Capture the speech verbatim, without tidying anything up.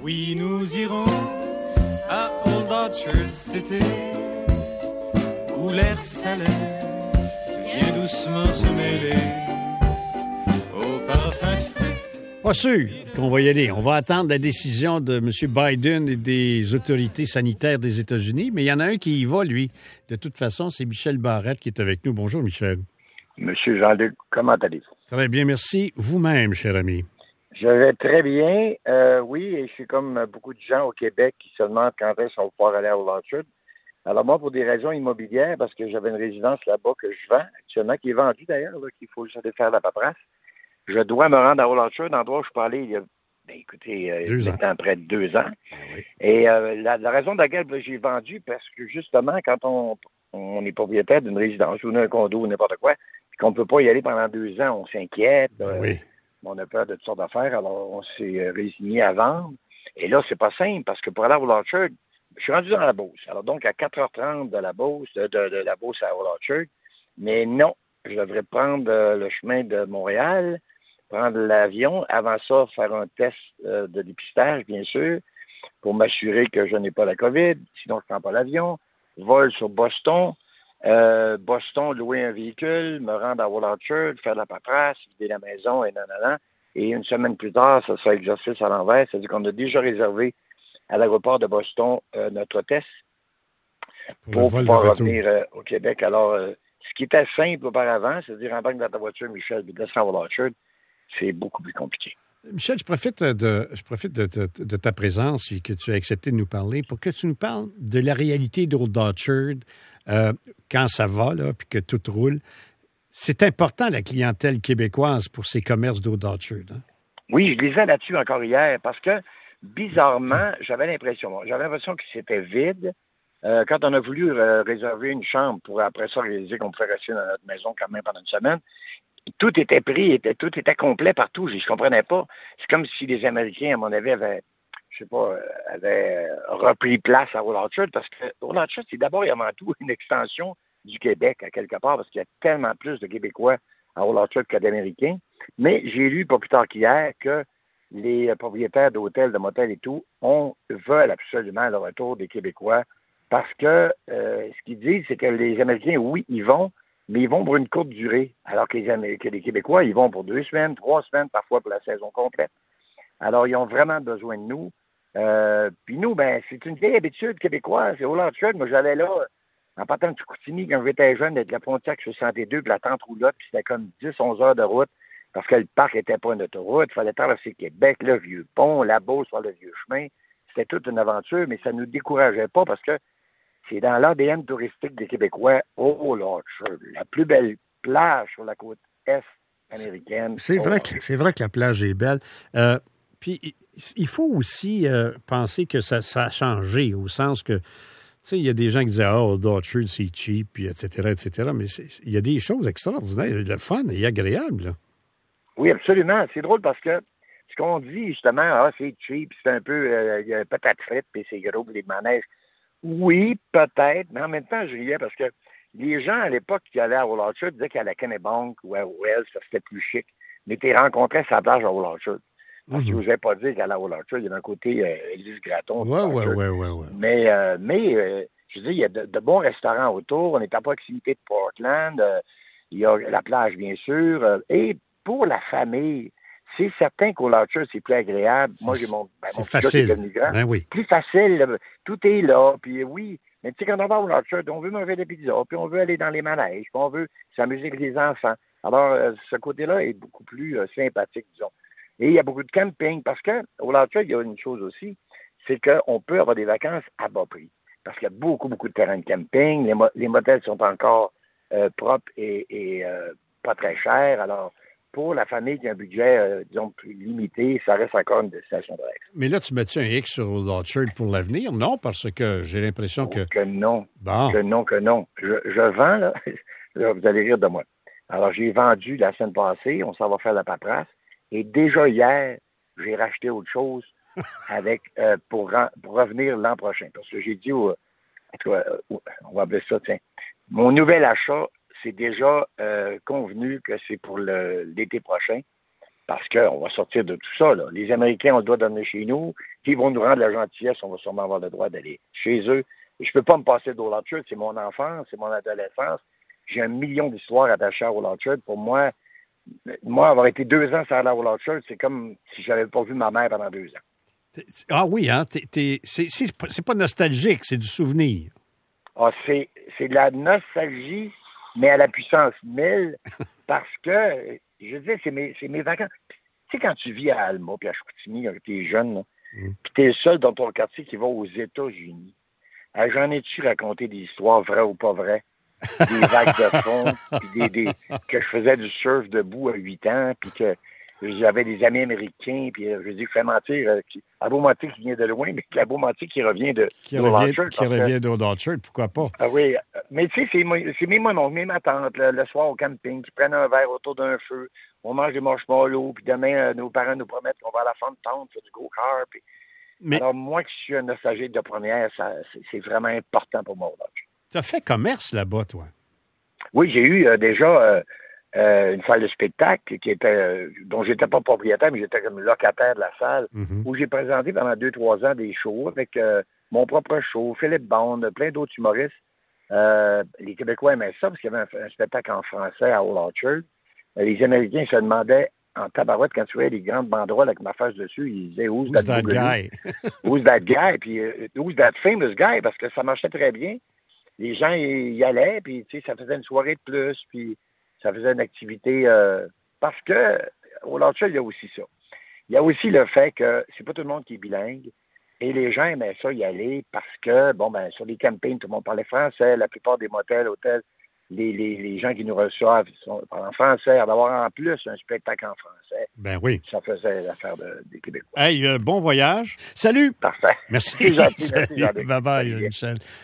Oui, nous irons à Old Orchard cet été, où l'air salé vient doucement se mêler au parfum de fruits. Pas sûr qu'on va y aller. On va attendre la décision de M. Biden et des autorités sanitaires des États-Unis, mais il y en a un qui y va, lui. De toute façon, c'est Michel Barrette qui est avec nous. Bonjour, Michel. Monsieur Jean-Luc, comment allez-vous? Très bien, merci. Vous-même, cher ami. Je vais très bien. Euh, oui, et je suis comme beaucoup de gens au Québec qui se demandent quand est-ce qu'on va pouvoir aller à Old Orchard. Alors moi, pour des raisons immobilières, parce que j'avais une résidence là-bas que je vends actuellement, qui est vendue d'ailleurs, là, qu'il faut juste aller faire la paperasse, je dois me rendre à Old Orchard, endroit où je suis allé il y a, ben, écoutez, euh, deux ans. maintenant près de deux ans. Ah oui. Et euh, la, la raison de laquelle ben, j'ai vendu, parce que justement, quand on, on est propriétaire d'une résidence ou d'un condo ou n'importe quoi, puis qu'on ne peut pas y aller pendant deux ans, on s'inquiète. Ben euh, oui. On a peur de toutes sortes d'affaires, alors on s'est résigné à vendre. Et là, c'est pas simple, parce que pour aller à Old Orchard, je suis rendu dans la Beauce. Alors donc, à quatre heures trente de la Beauce, de, de, de la Beauce à Old Orchard. Mais non, je devrais prendre euh, le chemin de Montréal, prendre l'avion, avant ça, faire un test euh, de dépistage, bien sûr, pour m'assurer que je n'ai pas la COVID, sinon je ne prends pas l'avion. Vol sur Boston. Euh, Boston, louer un véhicule, me rendre à Old Orchard, faire de la paperasse, vider la maison et nanana. Et une semaine plus tard, ça sera exercice à l'envers. C'est-à-dire qu'on a déjà réservé à l'aéroport de Boston euh, notre test pour, pour pouvoir revenir euh, au Québec. Alors, euh, ce qui était simple auparavant, c'est-à-dire en tant que dans ta voiture, Michel, puis descendre à Old Orchard, c'est beaucoup plus compliqué. Michel, je profite de, je profite de, de, de ta présence et que tu as accepté de nous parler pour que tu nous parles de la réalité d'Old Orchard euh, quand ça va, là, puis que tout roule. C'est important, la clientèle québécoise, pour ces commerces d'Old Orchard. Hein? Oui, je lisais là-dessus encore hier parce que, bizarrement, j'avais l'impression, j'avais l'impression que c'était vide. Euh, quand on a voulu euh, réserver une chambre pour après ça réaliser qu'on pouvait rester dans notre maison quand même pendant une semaine, tout était pris, était, tout était complet partout. Je ne comprenais pas. C'est comme si les Américains, à mon avis, avaient, je sais pas, avaient repris place à Old Orchard, parce que Old Orchard, c'est d'abord et avant tout une extension du Québec, à quelque part, parce qu'il y a tellement plus de Québécois à Old Orchard que d'Américains. Mais j'ai lu pas plus tard qu'hier que les propriétaires d'hôtels, de motels et tout, on veulent absolument le retour des Québécois, parce que euh, ce qu'ils disent, c'est que les Américains, oui, ils vont, mais ils vont pour une courte durée, alors que les, Amé- que les Québécois, ils vont pour deux semaines, trois semaines, parfois pour la saison complète. Alors, ils ont vraiment besoin de nous. Euh, puis nous, ben, c'est une vieille habitude québécoise. C'est Old Orchard. Moi, j'allais là, en partant de Chicoutimi, quand j'étais jeune, d'être la Pontiac soixante-deux, puis la Tente Roulotte, puis c'était comme dix onze heures de route, parce que le parc n'était pas une autoroute. Il fallait traverser le Québec, le vieux pont, la Beauce sur le vieux chemin. C'était toute une aventure, mais ça ne nous décourageait pas, parce que c'est dans l'A D N touristique des Québécois. Oh, Orchard, la plus belle plage sur la côte est américaine. C'est oh, vrai que c'est vrai que la plage est belle. Euh, puis il faut aussi euh, penser que ça, ça a changé, au sens que, tu sais, il y a des gens qui disent ah, Old Orchard, c'est cheap, puis et cetera, et cetera. Mais il y a des choses extraordinaires, le fun et agréable. Là. Oui, absolument. C'est drôle parce que ce qu'on dit justement, ah, c'est cheap, c'est un peu euh, il y a peut-être frites, puis c'est gros, puis les manèges. Oui, peut-être, mais en même temps, je riais parce que les gens à l'époque qui allaient à Old Orchard disaient qu'à la Kennebank ou à Wells, ça c'était plus chic. Mais tu rencontrais sa plage à Old Orchard. Parce qu'ils n'osaient pas dire qu'à la Old Orchard, il y avait un côté euh, Élise Gratton. Oui, oui, oui, oui, oui. Mais, euh, mais euh, je veux dire, il y a de, de bons restaurants autour. On est à proximité de Portland. Euh, il y a la plage, bien sûr. Euh, et pour la famille, c'est certain qu'au Orchard, c'est plus agréable. C'est, Moi, j'ai mon, ben, mon c'est facile. qui est devenu grand. Ben oui. Plus facile. Là, tout est là. Puis oui, mais tu sais, quand on va au Orchard, on veut manger des pizzas, puis on veut aller dans les manèges, puis on veut s'amuser avec les enfants. Alors, euh, ce côté-là est beaucoup plus euh, sympathique, disons. Et il y a beaucoup de camping, parce que au Orchard, il y a une chose aussi, c'est qu'on peut avoir des vacances à bas prix. Parce qu'il y a beaucoup, beaucoup de terrains de camping. Les, mo- les motels sont encore euh, propres et, et euh, pas très chers. Alors, pour la famille qui a un budget, euh, disons, plus limité, ça reste encore une destination de rêve. Mais là, tu mets-tu un X sur Old Orchard pour l'avenir? Non, parce que j'ai l'impression Oh, que... que non. Bon. Que non, que non. Je, je vends, là. Là, vous allez rire de moi. Alors, j'ai vendu la semaine passée. On s'en va faire la paperasse. Et déjà hier, j'ai racheté autre chose avec euh, pour, pour revenir l'an prochain. Parce que j'ai dit, au, en tout cas, on va appeler ça, tiens, mon nouvel achat, c'est déjà euh, convenu que c'est pour le, l'été prochain. parce qu'on va sortir de tout ça. Là. Les Américains ont le droit d'amener chez nous. Ils vont nous rendre la gentillesse. On va sûrement avoir le droit d'aller chez eux. Et je peux pas me passer d'Old Orchard. C'est mon enfance, c'est mon adolescence. J'ai un million d'histoires attachées à Old Orchard. Pour moi, moi, avoir été deux ans sans la Old Orchard, c'est comme si j'avais pas vu ma mère pendant deux ans. Ah oui, hein? T'es, t'es, c'est, c'est, c'est pas nostalgique, c'est du souvenir. Ah, c'est, c'est de la nostalgie, mais à la puissance mille, parce que, je veux dire, c'est mes, c'est mes vacances. Tu sais, quand tu vis à Alma, puis à Chicoutimi, quand t'es jeune, là, mm. puis t'es le seul dans ton quartier qui va aux États-Unis, alors, j'en ai-tu raconté des histoires vraies ou pas vraies? Des vagues de fond, puis des, des, que je faisais du surf debout à huit ans, puis que j'avais des amis américains, puis je dis, fais mentir, euh, à Beaumontier qui vient de loin, mais à Beaumontier qui revient de Qui revient, qui revient d'Old Orchard, pourquoi pas? Ah oui, mais tu sais, c'est, c'est mes mon oncle, mes ma tante, le, le soir au camping, qui prennent un verre autour d'un feu, on mange des marshmallows, puis demain, euh, nos parents nous promettent qu'on va à la fin de tente, faire du go-kart, puis... Mais... Alors, moi qui suis un nostalgique de première, ça, c'est, c'est vraiment important pour moi. Tu as fait commerce là-bas, toi? Oui, j'ai eu euh, déjà euh, euh, une salle de spectacle qui était euh, dont j'étais pas propriétaire, mais j'étais comme locataire de la salle, mm-hmm. où j'ai présenté pendant deux, trois ans des shows avec euh, mon propre show, Philippe Bond, plein d'autres humoristes. Euh, les Québécois aimaient ça parce qu'il y avait un, un spectacle en français à Old Orchard. Euh, les Américains se demandaient en tabarouette, quand tu voyais les grandes banderoles avec ma face dessus, ils disaient « Who's, Who's that, that guy? » Who's that guy? Puis uh, « Who's that famous guy? » Parce que ça marchait très bien. Les gens y, y allaient, puis tu sais, ça faisait une soirée de plus, puis ça faisait une activité... Euh, parce que, au Orchard, il y a aussi ça. Il y a aussi le fait que c'est pas tout le monde qui est bilingue, et les gens aimaient ça y aller parce que, bon, ben sur les campings, tout le monde parlait français, la plupart des motels, hôtels, Les, les, les gens qui nous reçoivent sont en français, d'avoir en plus un spectacle en français. Ben oui. Ça faisait l'affaire de, des Québécois. Hey, euh, bon voyage. Salut. Parfait. Merci. C'est gentil, merci, Salut. Bye bye, Michel.